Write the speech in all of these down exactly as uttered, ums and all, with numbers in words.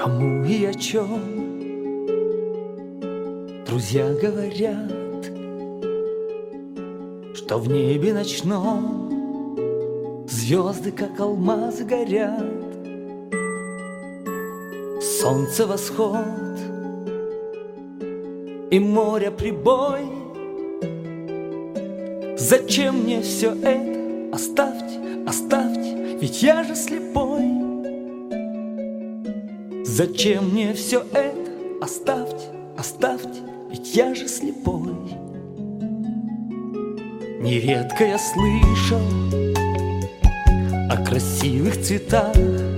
Кому и о чем друзья говорят, что в небе ночном звезды, как алмазы, горят. Солнце восход и море прибой. Зачем мне все это? Оставьте, оставьте, ведь я же слепой. Зачем мне все это? Оставьте, оставьте, ведь я же слепой. Нередко я слышал о красивых цветах,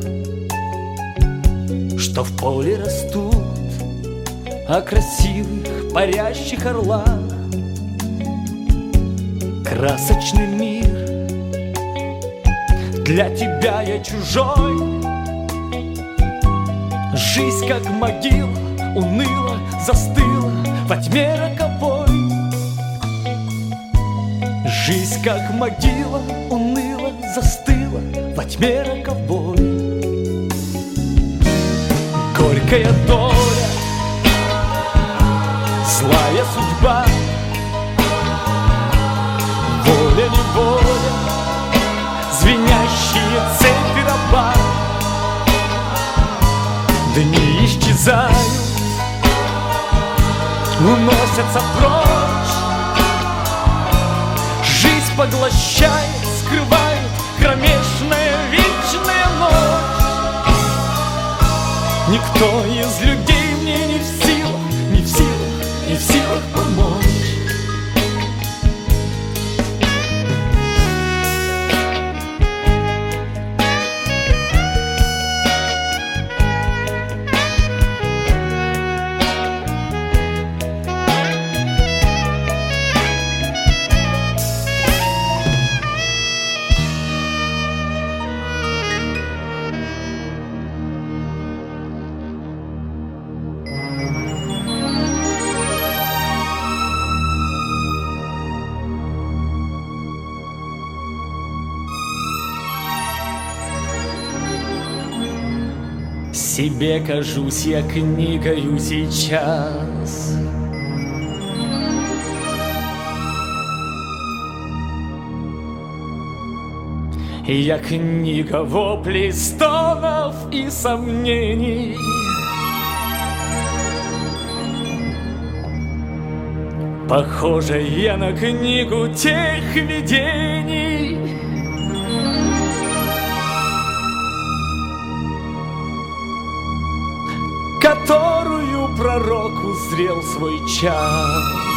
что в поле растут, о красивых парящих орлах. Красочный мир, для тебя я чужой. Жизнь, как могила, уныла, застыла во тьме роковой. Жизнь, как могила, уныла, застыла во тьме роковой. Горькая доля, злая судьба, воля-неволя, звенящие цепи раба. Дни исчезают, уносятся прочь. Жизнь поглощает, скрывает кромешная вечная ночь. Никто из людей мне не в силах, не в силах, не в силах помочь. Себе кажусь я книгою сейчас. Я книга воплей, стонов и сомнений. Похожа я на книгу тех видений, которую пророк узрел свой час.